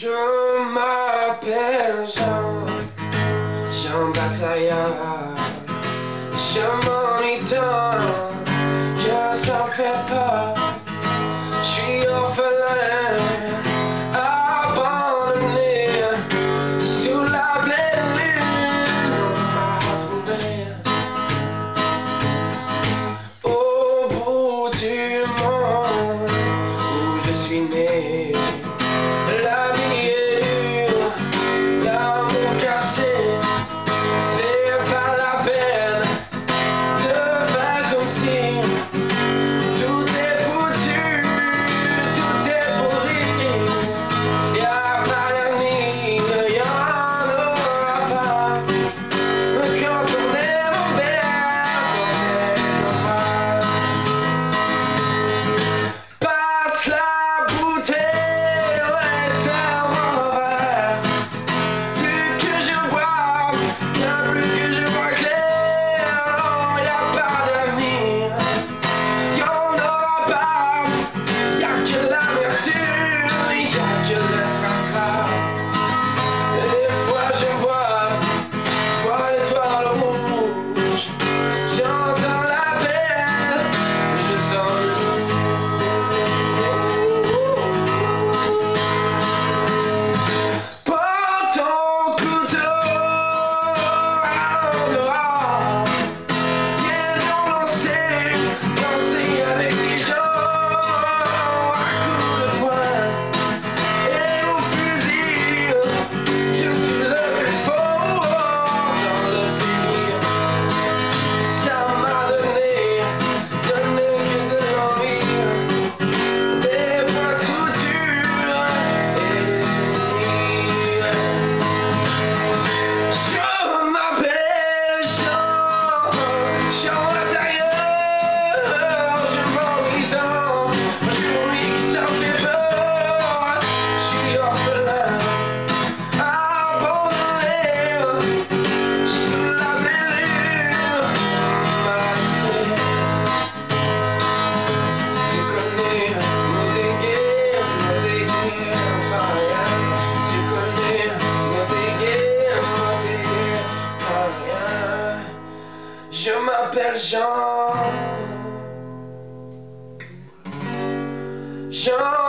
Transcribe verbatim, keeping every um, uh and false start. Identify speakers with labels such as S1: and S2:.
S1: Je m'appelle Jean, Jean Bataillard. Je m'ennuie tant que ça me fait peur. J'suis orphelin, abandonné sous la pleine lune. Au bout du monde où je suis né, la vie est dure, l'amour cassé. C'est pas la peine de faire comme si tout est foutu, tout est pourri. Y'a pas d'avenir, y'en aura pas. Quand on est mauvais, on est normal. Passe la bouteille, ouais, serre-moi un verre. Plus que je bois, bien plus que je vois clair. Non, y'a pas d'avenir, y'en aura pas. Y'a que l'amertume, y'a que le tracas. Et des fois je vois, vois l'étoile rouge. J'entends l'appel, je sens le loup. Porte ton couteau à dehors. Viens donc lancer, danser avec les gens. À coups de poing et au fusil, je suis le plus fort dans le pays. Ça m'a donné, donné que de l'envie, des points de suture et des ennemis. Je m'appelle Jean, Jean Bataillard. Je m'ennuie tant, je m'ennuie que ça me fait peur. J'suis orphelin, abandonné sous la mêlure. Marseille, tu connais mon dégué, mon dégué, enfin rien. Tu connais mon dégué, mon dégué, enfin rien. Je m'appelle Jean, Jean.